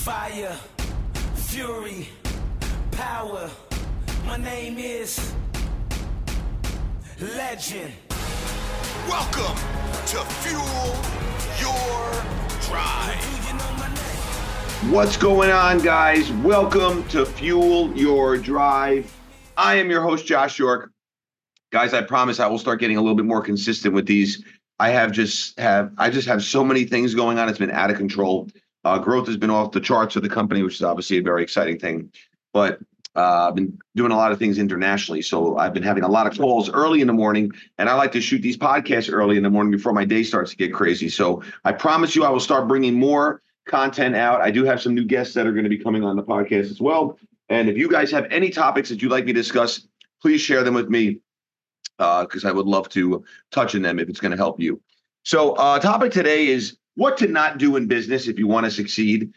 Fire, fury, power. My name is Legend. Welcome to Fuel Your Drive. Do you know my name? What's going on, guys? Welcome to Fuel Your Drive. I am your host, Josh York. Guys, I promise I will start getting a little bit more consistent with these. I just have so many things going on. It's been out of control. Growth has been off the charts of the company, which is obviously a very exciting thing. But I've been doing a lot of things internationally. So I've been having a lot of calls early in the morning, and I like to shoot these podcasts early in the morning before my day starts to get crazy. So I promise you I will start bringing more content out. I do have some new guests that are going to be coming on the podcast as well. And if you guys have any topics that you'd like me to discuss, please share them with me because I would love to touch on them if it's going to help you. So topic today is what to not do in business if you want to succeed.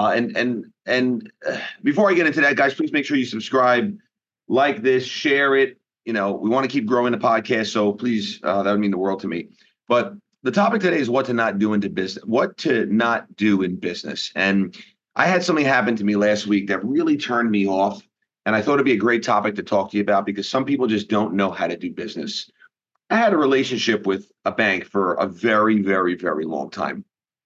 And before I get into that, guys, please make sure you subscribe, like this, share it. You know, we want to keep growing the podcast, so please, that would mean the world to me. But the topic today is what to not do into business. What to not do in business. And I had something happen to me last week that really turned me off, and I thought it'd be a great topic to talk to you about because some people just don't know how to do business. I had a relationship with a bank for a very, very, very long time.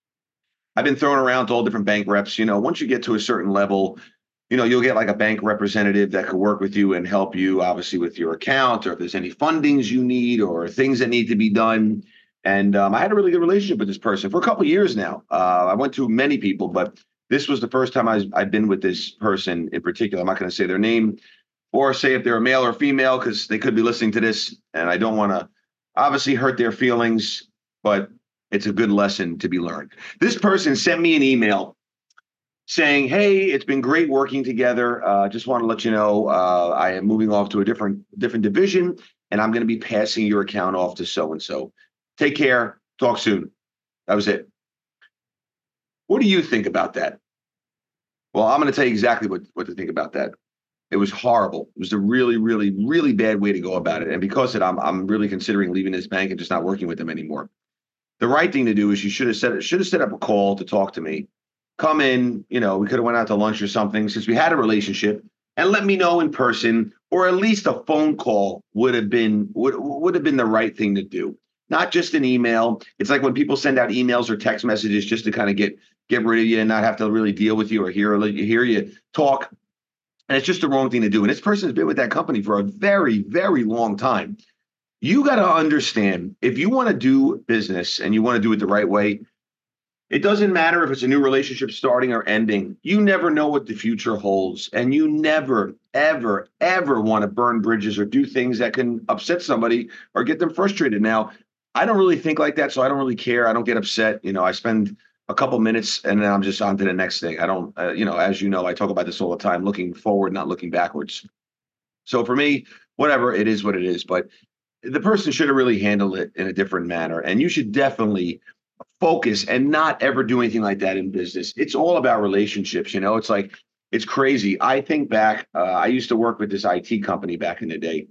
I've been thrown around to all different bank reps. You know, once you get to a certain level, you know, you'll get like a bank representative that could work with you and help you, obviously, with your account, or if there's any fundings you need or things that need to be done. And I had a really good relationship with this person for a couple of years now. I went to many people, but this was the first time I've been with this person in particular. I'm not going to say their name or say if they're a male or female because they could be listening to this, and I don't want to obviously hurt their feelings, but it's a good lesson to be learned. This person sent me an email saying, hey, it's been great working together. Just want to let you know I am moving off to a different division, and I'm going to be passing your account off to so-and-so. Take care. Talk soon. That was it. What do you think about that? Well, I'm going to tell you exactly what to think about that. It was horrible. It was a really, really, really bad way to go about it. And because of it, I'm really considering leaving this bank and just not working with them anymore. The right thing to do is you should have set up a call to talk to me. Come in, you know, we could have went out to lunch or something since we had a relationship, and let me know in person, or at least a phone call would have been the right thing to do. Not just an email. It's like when people send out emails or text messages just to kind of get rid of you and not have to really deal with you or hear you talk. And it's just the wrong thing to do. And this person's been with that company for a very, very long time. You got to understand, if you want to do business and you want to do it the right way, it doesn't matter if it's a new relationship starting or ending. You never know what the future holds. And you never, ever, ever want to burn bridges or do things that can upset somebody or get them frustrated. Now, I don't really think like that, so I don't really care. I don't get upset. You know, I spend a couple minutes and then I'm just on to the next thing. I don't, as you know, I talk about this all the time, looking forward, not looking backwards. So for me, whatever, it is what it is. But the person should have really handled it in a different manner. And you should definitely focus and not ever do anything like that in business. It's all about relationships. You know, it's like, it's crazy. I think back, I used to work with this IT company back in the day.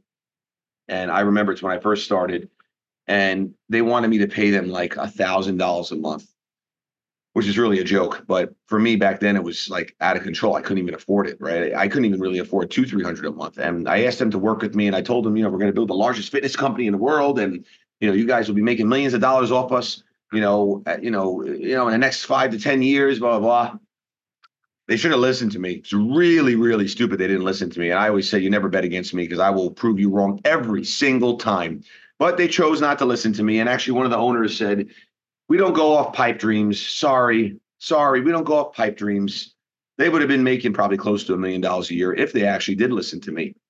And I remember it's when I first started, and they wanted me to pay them like $1,000 a month, which is really a joke. But for me back then, it was like out of control. I couldn't even afford it, right? I couldn't even really afford $200-300 a month. And I asked them to work with me, and I told them, you know, we're going to build the largest fitness company in the world, and you guys will be making millions of dollars off us, in the next 5 to 10 years, blah, blah, blah. They should have listened to me. It's really, really stupid they didn't listen to me. And I always say, you never bet against me because I will prove you wrong every single time. But they chose not to listen to me. And actually, one of the owners said, we don't go off pipe dreams. Sorry, we don't go off pipe dreams. They would have been making probably close to $1 million a year if they actually did listen to me.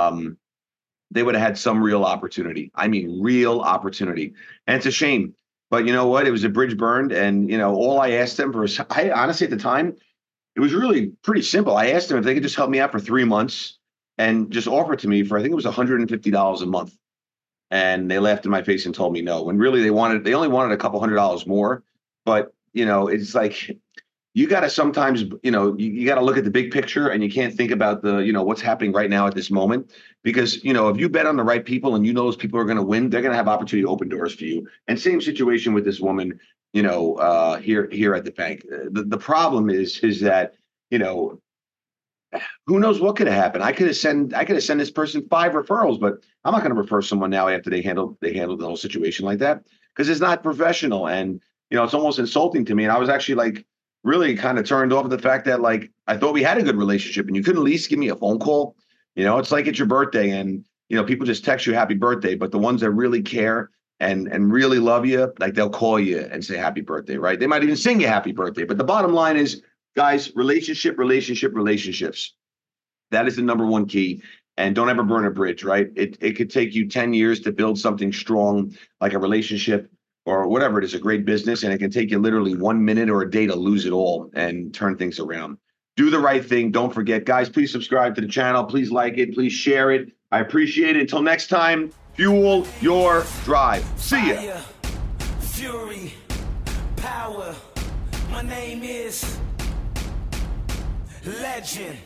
They would have had some real opportunity. I mean, real opportunity. And it's a shame. But you know what? It was a bridge burned. And, all I asked them for, I honestly, at the time, it was really pretty simple. I asked them if they could just help me out for 3 months and just offer it to me for, I think it was $150 a month. And they laughed in my face and told me no. When really they only wanted a couple $100 more. But, it's like, you got to sometimes, you got to look at the big picture, and you can't think about what's happening right now at this moment, because, if you bet on the right people and those people are going to win, they're going to have opportunity to open doors for you. And same situation with this woman, here at the bank. The problem is that, who knows what could have happened? I could have sent this person 5 referrals, but I'm not going to refer someone now after they handled the whole situation like that, because it's not professional, and it's almost insulting to me. And I was actually like really kind of turned off of the fact that, like, I thought we had a good relationship, and you couldn't at least give me a phone call. It's like it's your birthday, and people just text you happy birthday, but the ones that really care and really love you, like, they'll call you and say happy birthday, right? They might even sing you happy birthday. But the bottom line is, guys, relationships. That is the number one key. And don't ever burn a bridge, right? It could take you 10 years to build something strong, like a relationship or whatever it is, a great business. And it can take you literally 1 minute or a day to lose it all and turn things around. Do the right thing. Don't forget, guys, please subscribe to the channel. Please like it. Please share it. I appreciate it. Until next time, fuel your drive. See ya. Fire, fury, power. My name is Legend.